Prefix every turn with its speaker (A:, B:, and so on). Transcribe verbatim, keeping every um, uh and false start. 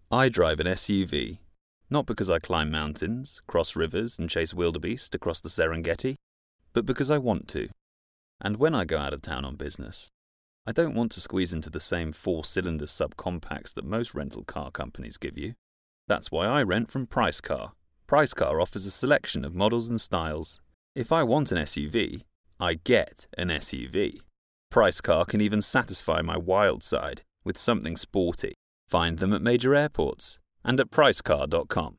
A: I drive an S U V, not because I climb mountains, cross rivers, and chase wildebeest across the Serengeti, but because I want to. And when I go out of town on business, I don't want to squeeze into the same four-cylinder subcompacts that most rental car companies give you. That's why I rent from Price Car. Price Car offers a selection of models and styles. If I want an S U V, I get an S U V. Price Car can even satisfy my wild side with something sporty. Find them at major airports and at price car dot com.